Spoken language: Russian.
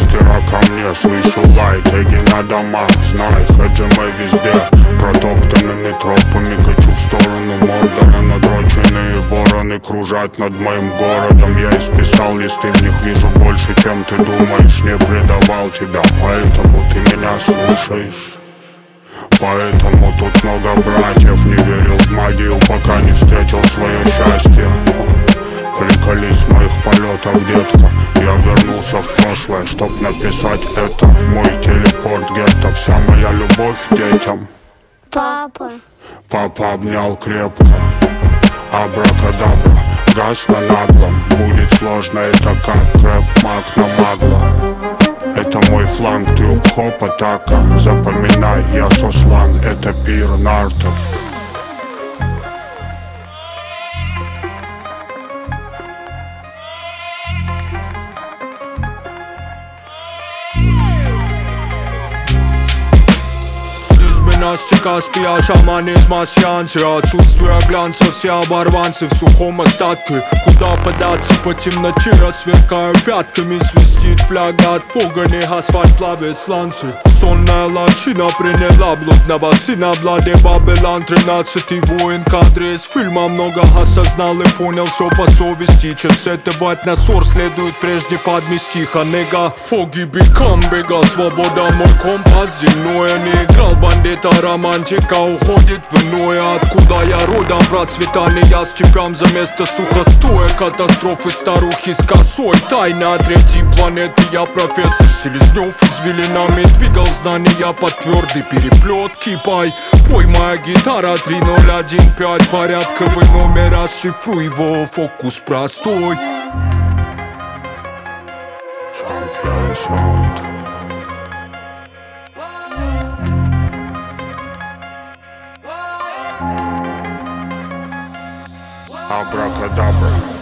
мастера ко мне, слышу лай, теги на домах, знай, хаджимы везде, протоптанными тропами качу в сторону Мордора. Надроченные вороны кружат над моим городом. Я исписал листы, в них вижу больше, чем ты думаешь. Не предавал тебя, поэтому ты меня слушаешь. Поэтому тут много братьев. Не верил в магию, пока не встретил свое счастье. Приколись моих полетов, детка. Я вернулся в прошлое, чтоб написать это. Мой телепорт гетто, вся моя любовь к детям. Папа обнял крепко. Абракадабра, газ на наглом. Будет сложно, это как рэп-маг на магло. Это мой фланг, трюк, хоп, атака. Запоминай, я сослан, это пир нартов. Каспия, шаманизм, асьянцы. Отсутствие глянца, все оборванцы в сухом остатке. Куда податься по темноте, я сверкаю пятками. Свистит фляга от пугани, асфальт плавит сланцы. Сонная лачина приняла блудного сына. Владе Бабелан, 13-й воин. Кадры из фильма много осознал и понял все по совести. Чем сетывать на ссор следует прежде подмести. Ханега, фоги, бикам, бега. Свобода мой компас, земное не играл бандита. Романтика уходит в иное. Откуда я родом, процветание с чемпион за место сухостоя. Катастрофы старухи с косой. Тайна третьей планеты. Я профессор Селезнев. Извилинами двигал знания под твердый переплет. Кипай, пой моя гитара 3015. Порядковый номер, расшифруй его, фокус простой. Champion Sound. Абракадабра.